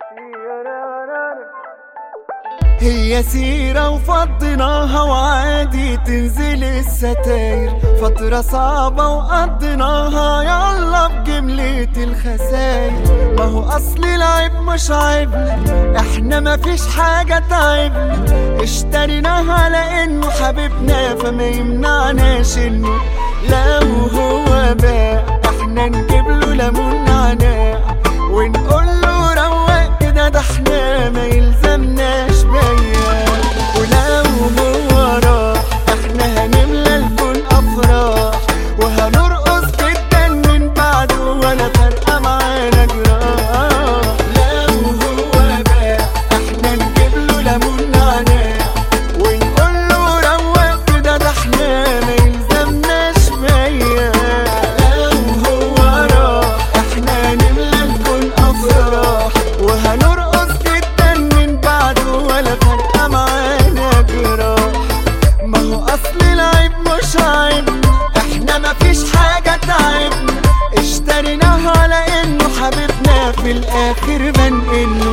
هي سيرة وفضيناها وعادي تنزل الستاير، فترة صعبة وقضيناها يلا بجملة الخساير. ما هو أصل العيب مش عيبنا، احنا مفيش حاجة تعبنا، اشتريناها لأنه حبيبنا فما يمنعناش انه لو هو باع احنا نجيب له ليمون نعناع ونقول له روق كده، ده احنا ما يلزمناش بيا. ولو هو راح احنا هنملى الكون افراح وهنرقص جدا من بعده ولا فارقه معانا جراح. لو هو باع احنا نجيب له ليمون نعناع ونقول له روق كده، ده احنا ما يلزمناش بيا. لو هو راح احنا هنملى الكون افراح وهنرقص جدا من بعده ولا فارقه معانا جراح. ما هو اصل العيب مش عيبنا، احنا مفيش حاجه تعبنا، اشتريناها لانه حبيبنا في الاخر بنقله.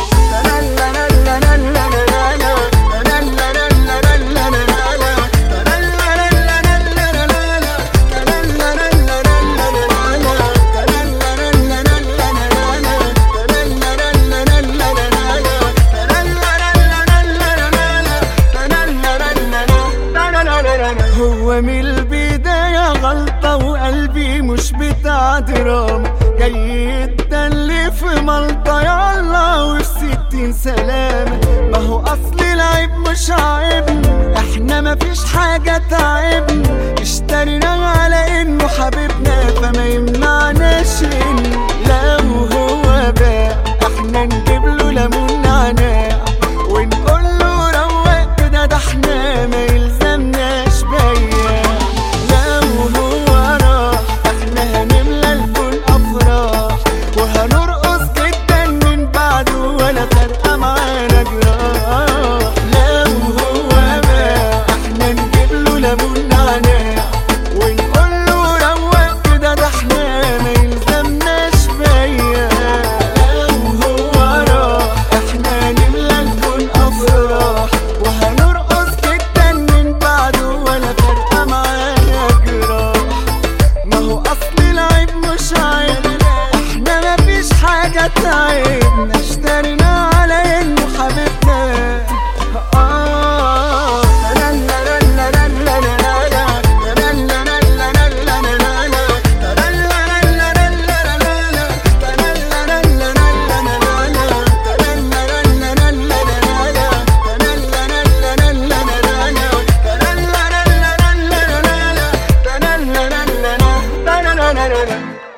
هو من البداية غلطة وقلبي مش بتاع دراما، جاي يتدلي في ملطة يلا وفي 60 سلامة. ما هو أصل العيب مش عيبنا، احنا مفيش حاجة تعبنا، اشتريناه على انه حبيبنا فما يمنعناش انه لو هو باع احنا نجيب له ليمون نعناع ونقول له روق كده، ده احنا ما يلزمناش بيا. لو هو راح احنا هنملى الكون افراح وهنرقص جدا من بعده ولا فارقه معانا جراح. لو هو باع احنا نجيب له ليمون نعناع ونقول له روق كده، ده احنا ما يلزمناش بيا. لو هو راح احنا هنملى الكون افراح وهنرقص جدا من بعده ولا فارقه معانا جراح. ما هو اصل العيب مش عيبنا، احنا مفيش حاجه تعبنا، اشتريناه على انه حبيبنا. Na na na na na.